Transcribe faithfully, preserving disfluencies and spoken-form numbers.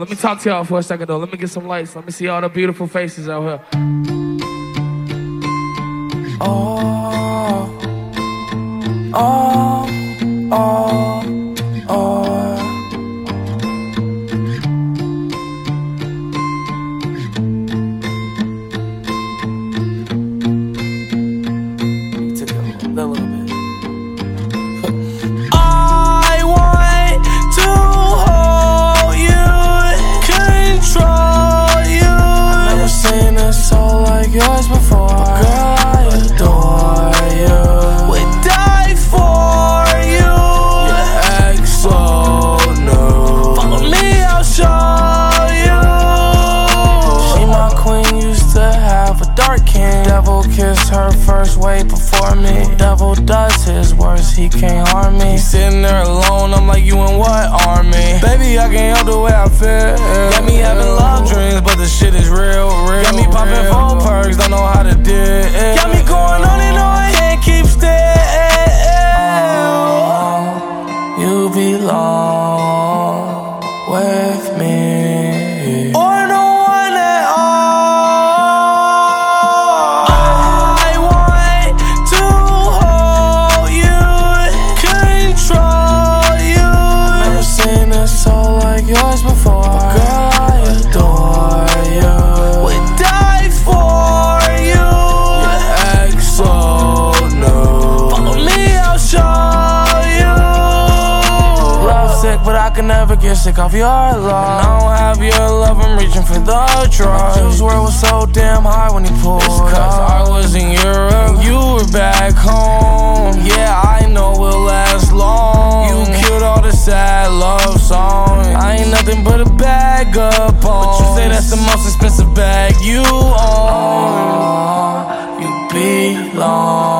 Let me talk to y'all for a second though. Let me get some lights. Let me see all the beautiful faces out here. Oh, oh, oh, oh. Take it a little bit. I want to hold you, control you. I've never seen a soul like yours before. Girl, I adore you. Would die for you. Your ex so new. Follow me, I'll show you. She my queen, used to have a dark king. Devil kissed her first way before me. Devil does his worst, he can't harm me. He's sitting there alone, I'm like, you in what army? Baby, I can't help the way I feel. Got me having love dreams, but the shit is real, real. Got me popping phone perks, don't know how to deal. Got me going on and on, can't keep still. You belong with me, or no one at all. I want to hold you, control you. Never seen a soul like yours before. Girl, I adore you. Would die for you. Your ex so new. Follow me, I'll show you. Love sick, but I can never get sick of your love. And I don't have your love, I'm reaching for the drug. Juice WRLD was so damn high when he pulled. It's cause I was in Europe, you were back home. Yeah, I know we'll last long. You killed all the sad love songs. I ain't nothing but a bag up on. But you say that's the most expensive bag you own. You belong